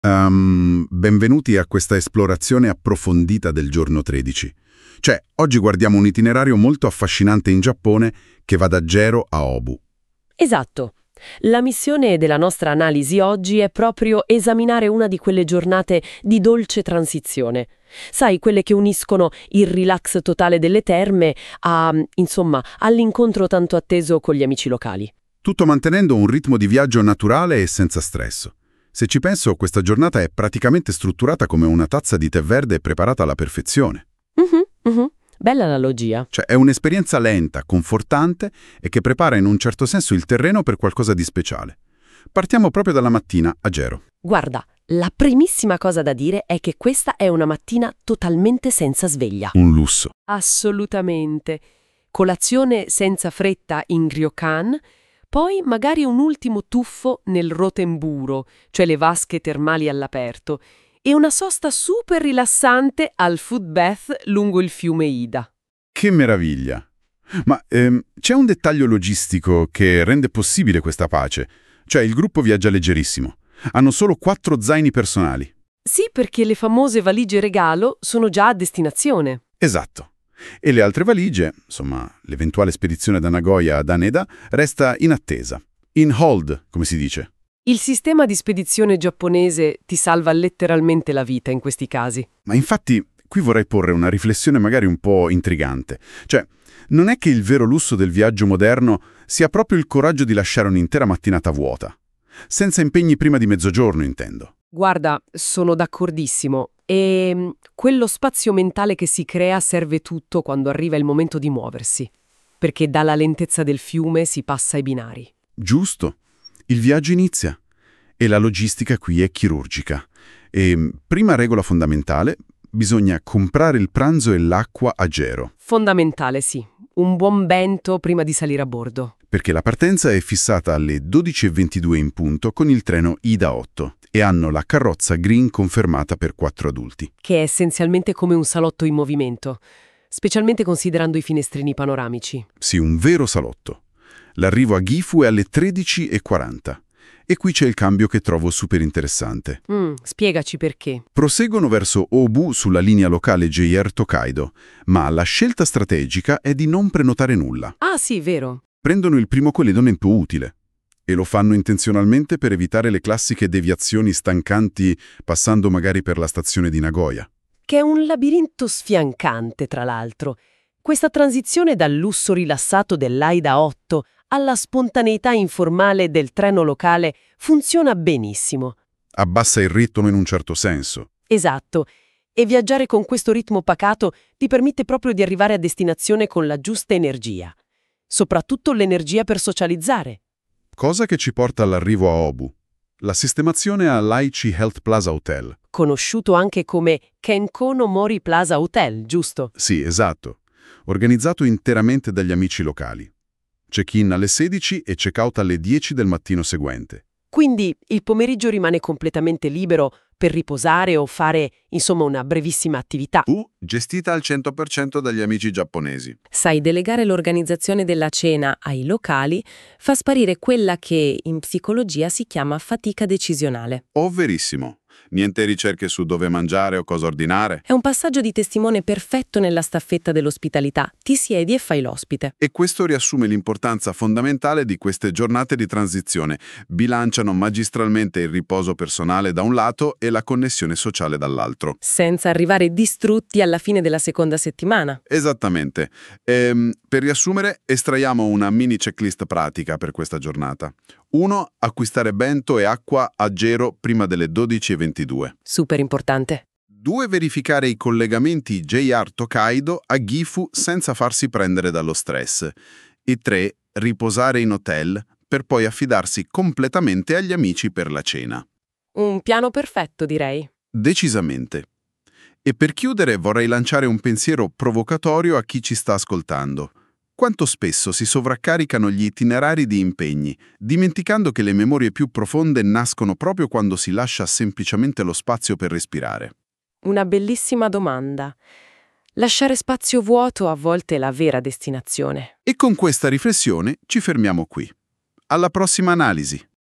Benvenuti a questa esplorazione approfondita del giorno 13. Oggi guardiamo un itinerario molto affascinante in Giappone che va da Jero a Obu. Esatto. La missione della nostra analisi oggi è proprio esaminare una di quelle giornate di dolce transizione. Sai, quelle che uniscono il relax totale delle terme all'incontro tanto atteso con gli amici locali. Tutto mantenendo un ritmo di viaggio naturale e senza stress. Se ci penso, questa giornata è praticamente strutturata come una tazza di tè verde preparata alla perfezione. Bella analogia. È un'esperienza lenta, confortante e che prepara in un certo senso il terreno per qualcosa di speciale. Partiamo proprio dalla mattina a Jero. Guarda, la primissima cosa da dire è che questa è una mattina totalmente senza sveglia. Un lusso. Assolutamente. Colazione senza fretta in ryokan, poi magari un ultimo tuffo nel Rotemburo, cioè le vasche termali all'aperto, e una sosta super rilassante al food bath lungo il fiume Ida. Che meraviglia! Ma c'è un dettaglio logistico che rende possibile questa pace. Il gruppo viaggia leggerissimo. Hanno solo 4 zaini personali. Sì, perché le famose valigie regalo sono già a destinazione. Esatto. E le altre valigie, l'eventuale spedizione da Nagoya ad Haneda, resta in attesa. In hold, come si dice. Il sistema di spedizione giapponese ti salva letteralmente la vita in questi casi. Ma infatti, qui vorrei porre una riflessione magari un po' intrigante. Non è che il vero lusso del viaggio moderno sia proprio il coraggio di lasciare un'intera mattinata vuota. Senza impegni prima di mezzogiorno, intendo. Guarda, sono d'accordissimo. E quello spazio mentale che si crea serve tutto quando arriva il momento di muoversi. Perché dalla lentezza del fiume si passa ai binari. Giusto. Il viaggio inizia. E la logistica qui è chirurgica. E prima regola fondamentale, bisogna comprare il pranzo e l'acqua a Jero. Fondamentale, sì. Un buon bento prima di salire a bordo. Perché la partenza è fissata alle 12:22 in punto con il treno Ida 8 e hanno la carrozza green confermata per 4 adulti. Che è essenzialmente come un salotto in movimento, specialmente considerando i finestrini panoramici. Sì, un vero salotto. L'arrivo a Gifu è alle 13:40. E qui c'è il cambio che trovo super interessante. Spiegaci perché. Proseguono verso Obu sulla linea locale JR Tokaido, ma la scelta strategica è di non prenotare nulla. Ah sì, vero. Prendono il primo coledonetto utile. E lo fanno intenzionalmente per evitare le classiche deviazioni stancanti passando magari per la stazione di Nagoya. Che è un labirinto sfiancante, tra l'altro. Questa transizione dal lusso rilassato dell'Aida 8 alla spontaneità informale del treno locale funziona benissimo. Abbassa il ritmo in un certo senso. Esatto. E viaggiare con questo ritmo pacato ti permette proprio di arrivare a destinazione con la giusta energia. Soprattutto l'energia per socializzare. Cosa che ci porta all'arrivo a Obu. La sistemazione all'Aichi Health Plaza Hotel. Conosciuto anche come Kenkono Mori Plaza Hotel, giusto? Sì, esatto. Organizzato interamente dagli amici locali. Check-in alle 16 e check-out alle 10 del mattino seguente. Quindi il pomeriggio rimane completamente libero per riposare o fare, una brevissima attività. Gestita al 100% dagli amici giapponesi. Sai, delegare l'organizzazione della cena ai locali fa sparire quella che in psicologia si chiama fatica decisionale. Verissimo. Niente ricerche su dove mangiare o cosa ordinare. È un passaggio di testimone perfetto nella staffetta dell'ospitalità. Ti siedi e fai l'ospite. E questo riassume l'importanza fondamentale di queste giornate di transizione. Bilanciano magistralmente il riposo personale da un lato e la connessione sociale dall'altro. Senza arrivare distrutti alla fine della seconda settimana. Esattamente. Per riassumere, estraiamo una mini checklist pratica per questa giornata. 1. Acquistare bento e acqua a Jero prima delle 12:22. Super importante. 2. Verificare i collegamenti JR Tokaido a Gifu senza farsi prendere dallo stress. E 3. Riposare in hotel per poi affidarsi completamente agli amici per la cena. Un piano perfetto, direi. Decisamente. E per chiudere vorrei lanciare un pensiero provocatorio a chi ci sta ascoltando. Quanto spesso si sovraccaricano gli itinerari di impegni, dimenticando che le memorie più profonde nascono proprio quando si lascia semplicemente lo spazio per respirare. Una bellissima domanda. Lasciare spazio vuoto a volte è la vera destinazione. E con questa riflessione ci fermiamo qui. Alla prossima analisi!